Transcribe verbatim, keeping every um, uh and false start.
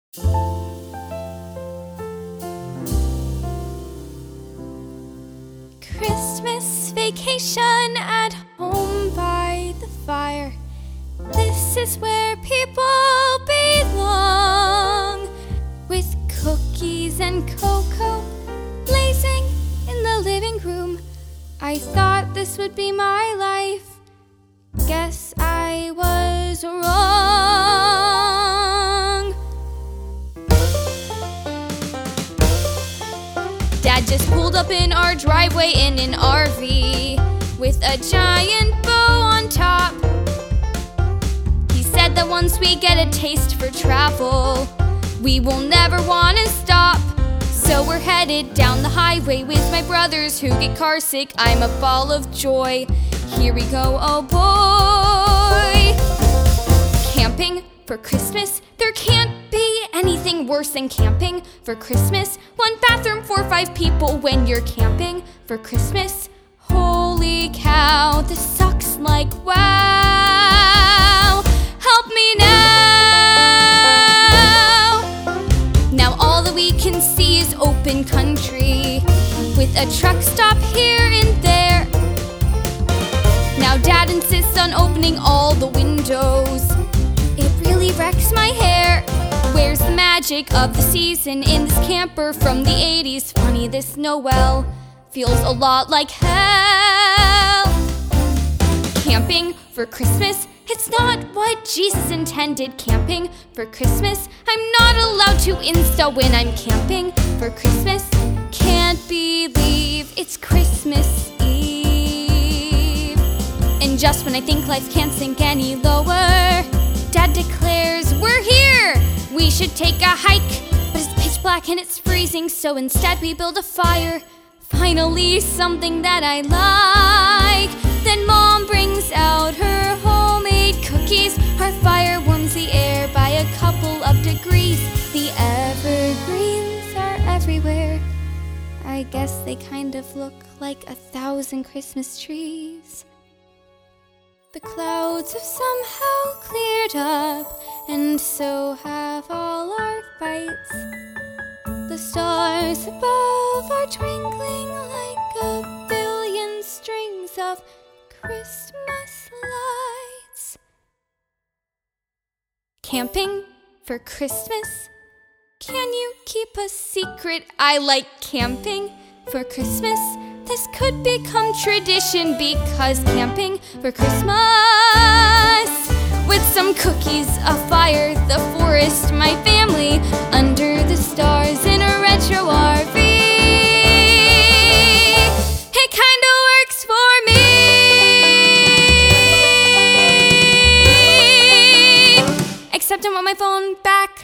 Christmas vacation at home by the fire. This is where people belong, with cookies and cocoa blazing in the living room. I thought this would be my life. Guess I was wrong. Dad just pulled up in our driveway in an R V with a giant bow on top. He said that once we get a taste for travel, we will never want to stop. So we're headed down the highway with my brothers who get car sick. I'm a ball of joy. Here we go, oh boy. Camping for Christmas? There can't be anything worse than camping for Christmas. One bathroom for five people when you're camping for Christmas. Holy cow, this sucks like wow. Help me now. Now all that we can see is open country, with a truck stop here and there. Now Dad insists on opening all the windows. It really wrecks my hair. Where's the magic of the season in this camper from the eighties? Funny, this Noel feels a lot like hell. Camping for Christmas? It's not what Jesus intended. Camping for Christmas? I'm not allowed to Insta when I'm camping for Christmas. Can't believe it's Christmas Eve. And just when I think life can't sink any lower, Dad declares we're here. We should take a hike, but it's pitch black and it's freezing, so instead we build a fire. Finally, something that I like. Then Mom brings out her homemade cookies. Our fire warms the air by a couple of degrees. The evergreens are everywhere. I guess they kind of look like a thousand Christmas trees. The clouds have somehow cleared up, and so have all our fights. The stars above are twinkling like a billion strings of Christmas lights. Camping for Christmas? Can you keep a secret? I like camping for Christmas. This could become tradition, because camping for Christmas, with some cookies, a fire, the forest, my family, under the stars in a retro R V. It kinda works for me. Except I want my phone back.